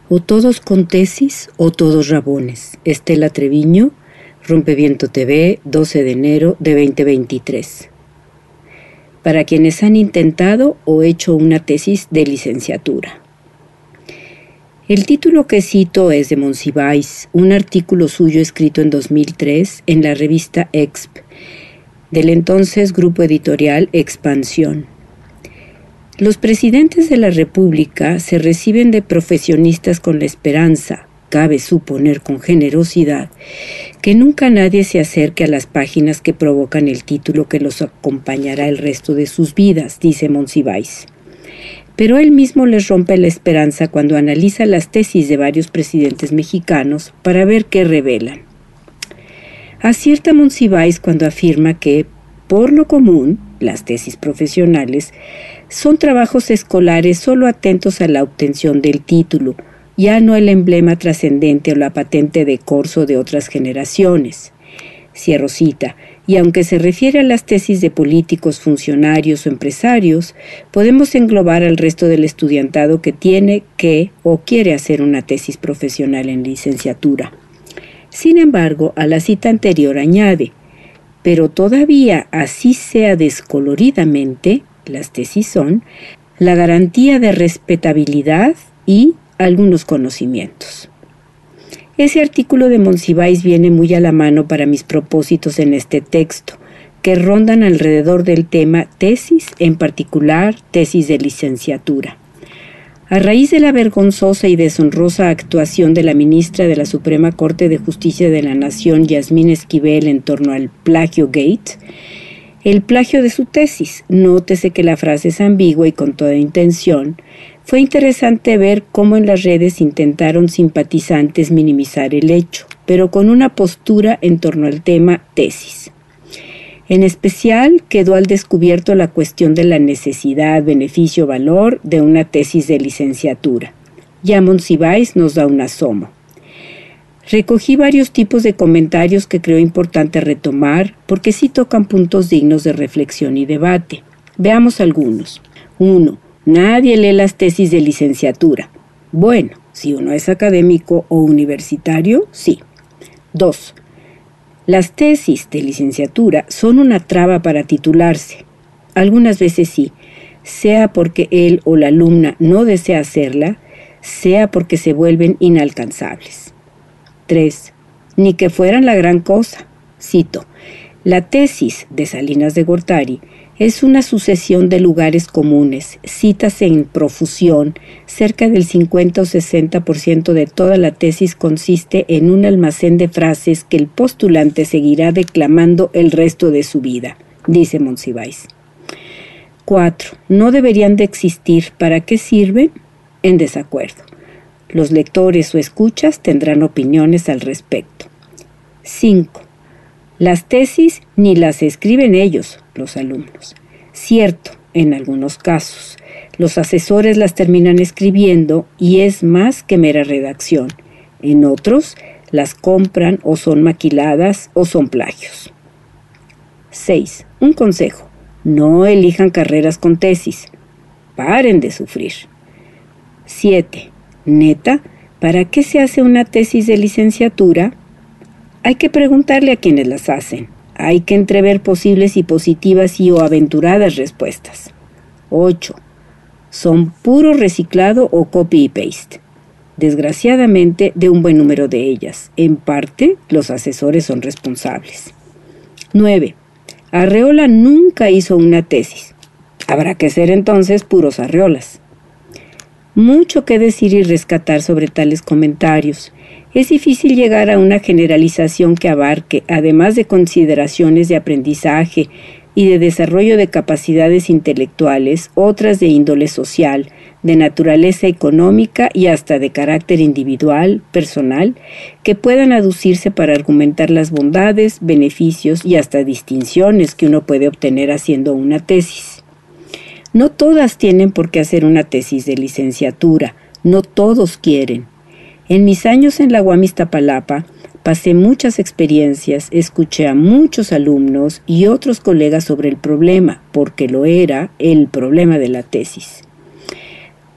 O todos con tesis o todos rabones. Estela Treviño, Rompeviento TV, 12 de enero de 2023. Para quienes han intentado o hecho una tesis de licenciatura. El título que cito es de Monsiváis, un artículo suyo escrito en 2003 en la revista Exp, del entonces grupo editorial Expansión. Los presidentes de la República se reciben de profesionistas con la esperanza, cabe suponer con generosidad, que nunca nadie se acerque a las páginas que provocan el título que los acompañará el resto de sus vidas, dice Monsiváis. Pero él mismo les rompe la esperanza cuando analiza las tesis de varios presidentes mexicanos para ver qué revelan. Acierta Monsiváis cuando afirma que, por lo común, las tesis profesionales son trabajos escolares solo atentos a la obtención del título, ya no el emblema trascendente o la patente de corso de otras generaciones. Cierro cita. Y aunque se refiere a las tesis de políticos, funcionarios o empresarios, podemos englobar al resto del estudiantado que tiene que o quiere hacer una tesis profesional en licenciatura. Sin embargo, a la cita anterior añade, pero todavía así sea descoloridamente, las tesis son la garantía de respetabilidad y algunos conocimientos. Ese artículo de Monsiváis viene muy a la mano para mis propósitos en este texto, que rondan alrededor del tema tesis, en particular tesis de licenciatura. A raíz de la vergonzosa y deshonrosa actuación de la ministra de la Suprema Corte de Justicia de la Nación, Yasmín Esquivel, en torno al plagio gate, el plagio de su tesis, nótese que la frase es ambigua y con toda intención, fue interesante ver cómo en las redes intentaron simpatizantes minimizar el hecho, pero con una postura en torno al tema tesis. En especial, quedó al descubierto la cuestión de la necesidad, beneficio, valor de una tesis de licenciatura. Ya Monsiváis nos da un asomo. Recogí varios tipos de comentarios que creo importante retomar porque sí tocan puntos dignos de reflexión y debate. Veamos algunos. 1. Nadie lee las tesis de licenciatura. Bueno, si uno es académico o universitario, sí. 2. Las tesis de licenciatura son una traba para titularse. Algunas veces sí, sea porque él o la alumna no desea hacerla, sea porque se vuelven inalcanzables. 3. Ni que fueran la gran cosa. Cito, la tesis de Salinas de Gortari es una sucesión de lugares comunes, citas en profusión, cerca del 50 o 60% de toda la tesis consiste en un almacén de frases que el postulante seguirá declamando el resto de su vida, dice Monsiváis. 4. No deberían de existir. ¿Para qué sirven? En desacuerdo. Los lectores o escuchas tendrán opiniones al respecto. 5. Las tesis ni las escriben ellos, los alumnos. Cierto, en algunos casos. Los asesores las terminan escribiendo y es más que mera redacción. En otros, las compran o son maquiladas o son plagios. 6. Un consejo. No elijan carreras con tesis. Paren de sufrir. 7. Neta, ¿para qué se hace una tesis de licenciatura? Hay que preguntarle a quienes las hacen. Hay que entrever posibles y positivas y o aventuradas respuestas. 8. Son puro reciclado o copy y paste. Desgraciadamente, de un buen número de ellas. En parte, los asesores son responsables. 9. Arreola nunca hizo una tesis. Habrá que ser entonces puros arreolas. Mucho que decir y rescatar sobre tales comentarios. Es difícil llegar a una generalización que abarque, además de consideraciones de aprendizaje y de desarrollo de capacidades intelectuales, otras de índole social, de naturaleza económica y hasta de carácter individual, personal, que puedan aducirse para argumentar las bondades, beneficios y hasta distinciones que uno puede obtener haciendo una tesis. No todas tienen por qué hacer una tesis de licenciatura, no todos quieren. En mis años en la UAM Iztapalapa, pasé muchas experiencias, escuché a muchos alumnos y otros colegas sobre el problema, porque lo era, el problema de la tesis.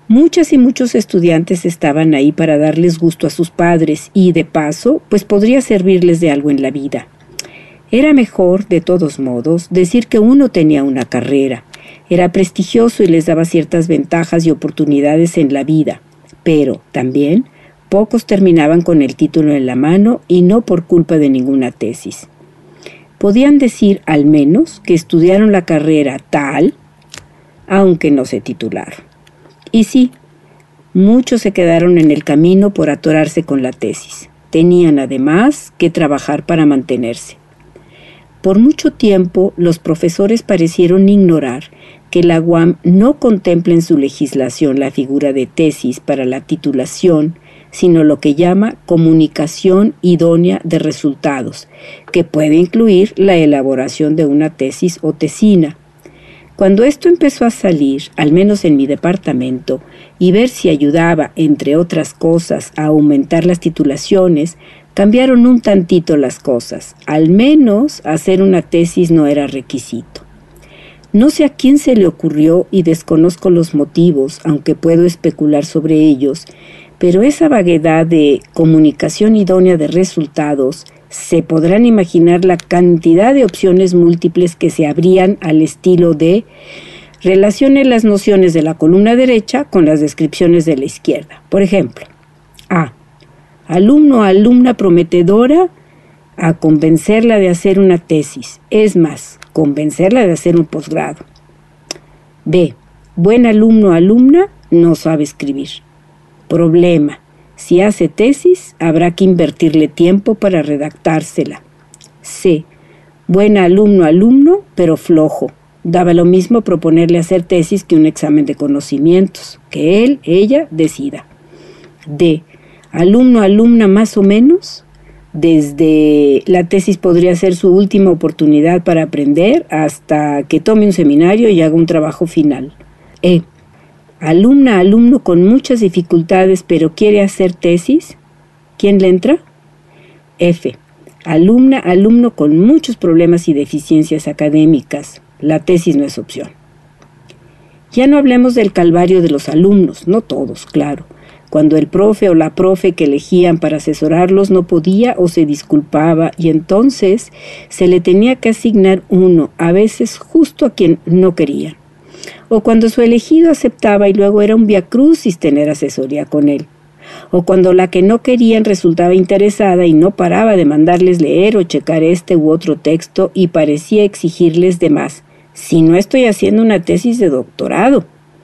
Muchas y muchos estudiantes estaban ahí para darles gusto a sus padres y, de paso, pues podría servirles de algo en la vida. Era mejor, de todos modos, decir que uno tenía una carrera. Era prestigioso y les daba ciertas ventajas y oportunidades en la vida. Pero, también, pocos terminaban con el título en la mano y no por culpa de ninguna tesis. Podían decir, al menos, que estudiaron la carrera tal, aunque no se titularon. Y sí, muchos se quedaron en el camino por atorarse con la tesis. Tenían, además, que trabajar para mantenerse. Por mucho tiempo, los profesores parecieron ignorar que la UAM no contempla en su legislación la figura de tesis para la titulación, sino lo que llama comunicación idónea de resultados, que puede incluir la elaboración de una tesis o tesina. Cuando esto empezó a salir, al menos en mi departamento, y ver si ayudaba, entre otras cosas, a aumentar las titulaciones, cambiaron un tantito las cosas. Al menos hacer una tesis no era requisito. No sé a quién se le ocurrió y desconozco los motivos, aunque puedo especular sobre ellos, pero esa vaguedad de comunicación idónea de resultados, se podrán imaginar la cantidad de opciones múltiples que se abrían al estilo de relacione las nociones de la columna derecha con las descripciones de la izquierda. Por ejemplo, A. Alumno o alumna prometedora a convencerla de hacer una tesis. Es más, convencerla de hacer un posgrado. B. Buen alumno o alumna no sabe escribir. Problema. Si hace tesis, habrá que invertirle tiempo para redactársela. C. Buen alumno o alumno, pero flojo. Daba lo mismo proponerle hacer tesis que un examen de conocimientos. Que él, ella, decida. D. Alumno o alumna más o menos. Desde la tesis podría ser su última oportunidad para aprender hasta que tome un seminario y haga un trabajo final. E. Alumna, alumno con muchas dificultades pero quiere hacer tesis. ¿Quién le entra? F. Alumna, alumno con muchos problemas y deficiencias académicas. La tesis no es opción. Ya no hablemos del calvario de los alumnos, no todos, claro. Cuando el profe o la profe que elegían para asesorarlos no podía o se disculpaba y entonces se le tenía que asignar uno, a veces justo a quien no querían. O cuando su elegido aceptaba y luego era un viacrucis tener asesoría con él. O cuando la que no querían resultaba interesada y no paraba de mandarles leer o checar este u otro texto y parecía exigirles de más. Si no estoy haciendo una tesis de doctorado.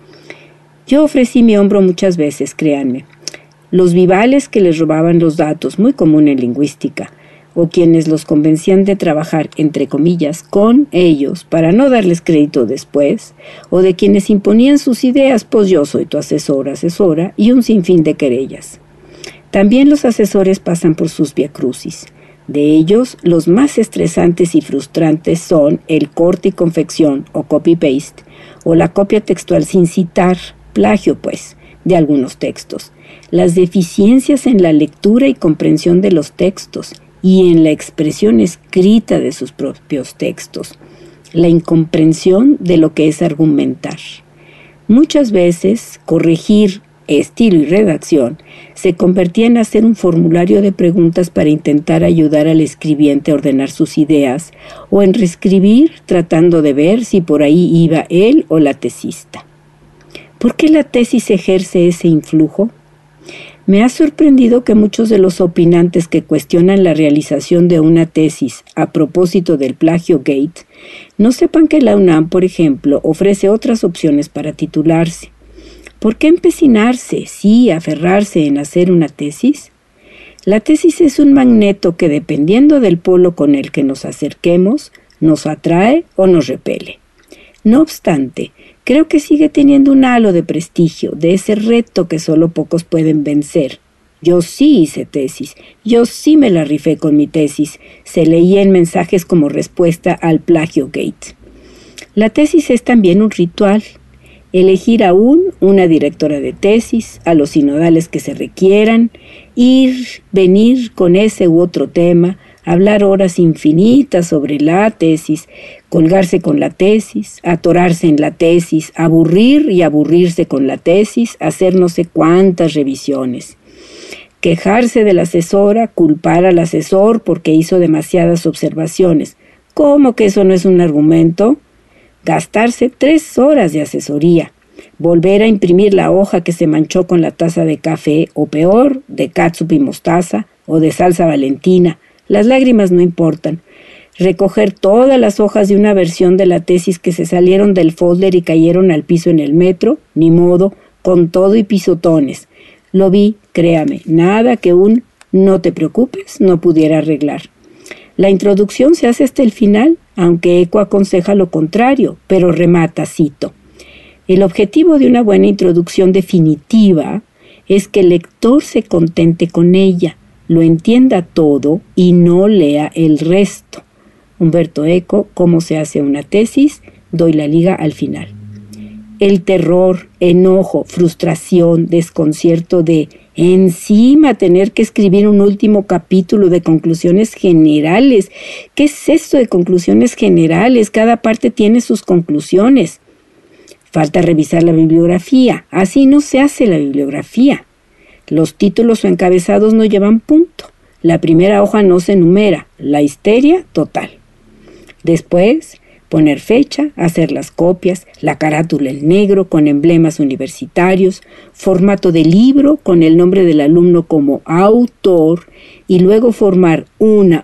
Yo ofrecí mi hombro muchas veces, créanme. Los vivales que les robaban los datos, muy común en lingüística, o quienes los convencían de trabajar, entre comillas, con ellos para no darles crédito después, o de quienes imponían sus ideas, pues yo soy tu asesora, y un sinfín de querellas. También los asesores pasan por sus viacrucis. De ellos, los más estresantes y frustrantes son el corte y confección, o copy-paste, o la copia textual sin citar, plagio pues, de algunos textos, las deficiencias en la lectura y comprensión de los textos, y en la expresión escrita de sus propios textos, la incomprensión de lo que es argumentar. Muchas veces, corregir estilo y redacción se convertía en hacer un formulario de preguntas para intentar ayudar al escribiente a ordenar sus ideas, o en reescribir tratando de ver si por ahí iba él o la tesista. ¿Por qué la tesis ejerce ese influjo? Me ha sorprendido que muchos de los opinantes que cuestionan la realización de una tesis a propósito del plagio Gate no sepan que la UNAM, por ejemplo, ofrece otras opciones para titularse. ¿Por qué empecinarse, sí, aferrarse en hacer una tesis? La tesis es un magneto que, dependiendo del polo con el que nos acerquemos, nos atrae o nos repele. No obstante, creo que sigue teniendo un halo de prestigio, de ese reto que solo pocos pueden vencer. Yo sí hice tesis, yo sí me la rifé con mi tesis, se leía en mensajes como respuesta al plagio Gate. La tesis es también un ritual. Elegir aún una directora de tesis, a los sinodales que se requieran, ir, venir con ese u otro tema, hablar horas infinitas sobre la tesis, colgarse con la tesis, atorarse en la tesis, aburrir y aburrirse con la tesis, hacer no sé cuántas revisiones. Quejarse de la asesora, culpar al asesor porque hizo demasiadas observaciones. ¿Cómo que eso no es un argumento? Gastarse 3 horas de asesoría. Volver a imprimir la hoja que se manchó con la taza de café, o peor, de catsup y mostaza, o de salsa valentina. Las lágrimas no importan. Recoger todas las hojas de una versión de la tesis que se salieron del folder y cayeron al piso en el metro, ni modo, con todo y pisotones. Lo vi, créame, nada que un no te preocupes no pudiera arreglar. La introducción se hace hasta el final, aunque Eco aconseja lo contrario, pero remata, cito: el objetivo de una buena introducción definitiva es que el lector se contente con ella, lo entienda todo y no lea el resto. Humberto Eco, ¿Cómo se hace una tesis? Doy la liga al final. El terror, enojo, frustración, desconcierto de encima tener que escribir un último capítulo de conclusiones generales. ¿Qué es esto de conclusiones generales? Cada parte tiene sus conclusiones. Falta revisar la bibliografía. Así no se hace la bibliografía. Los títulos o encabezados no llevan punto. La primera hoja no se numera. La histeria total. Después, poner fecha, hacer las copias, la carátula en negro con emblemas universitarios, formato de libro con el nombre del alumno como autor y luego formar uno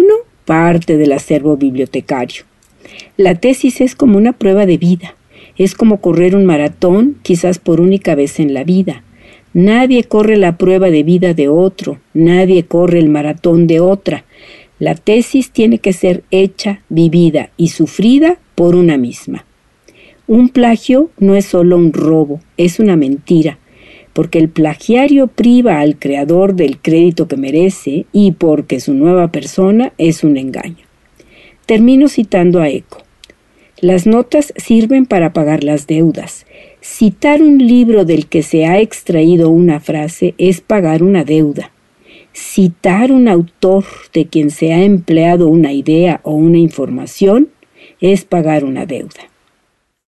parte del acervo bibliotecario. La tesis es como una prueba de vida. Es como correr un maratón, quizás por única vez en la vida. Nadie corre la prueba de vida de otro, nadie corre el maratón de otra. La tesis tiene que ser hecha, vivida y sufrida por una misma. Un plagio no es solo un robo, es una mentira, porque el plagiario priva al creador del crédito que merece y porque su nueva persona es un engaño. Termino citando a Eco. Las notas sirven para pagar las deudas. Citar un libro del que se ha extraído una frase es pagar una deuda. Citar un autor de quien se ha empleado una idea o una información es pagar una deuda.